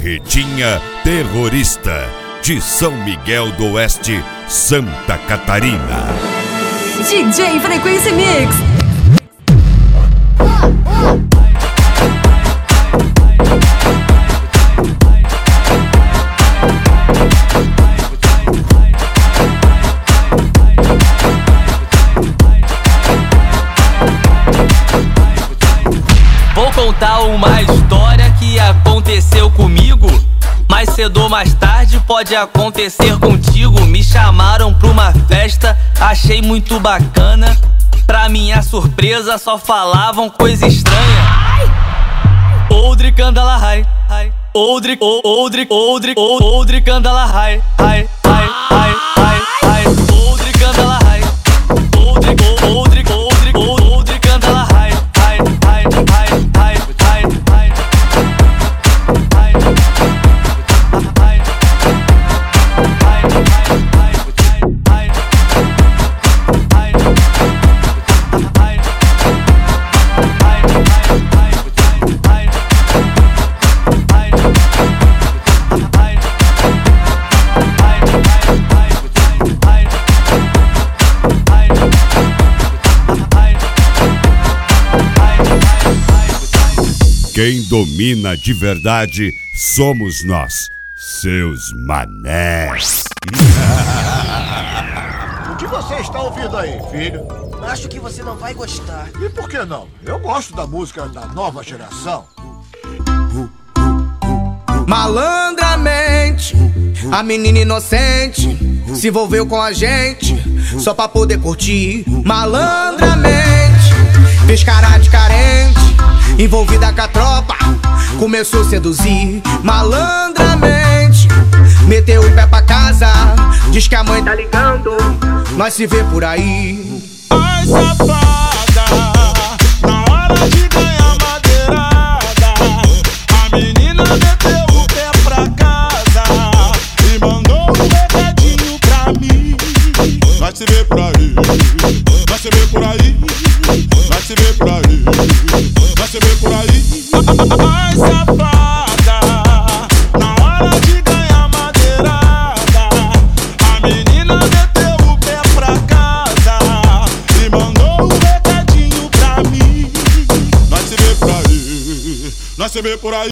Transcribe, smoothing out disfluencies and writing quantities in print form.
Barretinha Terrorista, de São Miguel do Oeste, Santa Catarina. DJ Frequência Mix. Vou contar uma história que aconteceu comigo. Mais cedo ou mais tarde pode acontecer contigo. Me chamaram pra uma festa, achei muito bacana. Pra minha surpresa só falavam coisa estranha. Oldri candala rai, oldri, oldri, oldri, oldri candala rai, rai, rai, rai, rai, rai. Oldri candala rai, oldri, oldri, oldri, oldri candala rai, rai, rai, rai, rai, rai, rai. Quem domina de verdade somos nós, seus manés. O que você está ouvindo aí, filho? Acho que você não vai gostar. E por que não? Eu gosto da música da nova geração. Malandramente, a menina inocente se envolveu com a gente só pra poder curtir. Malandramente, fez cara de carente, envolvida com a tropa, começou a seduzir. Malandramente, meteu o pé pra casa, diz que a mãe tá ligando, nós se vê por aí. Ai, safada, na hora de ganhar madeirada, a menina meteu o pé pra casa e mandou um recadinho pra mim. Vai se ver por aí, vai se ver por aí, vai se ver por aí, vai se ver por aí. Ai, safada, na hora de ganhar madeirada, a menina meteu o pé pra casa e mandou um recadinho pra mim. Vai se ver por aí, vai se ver por aí.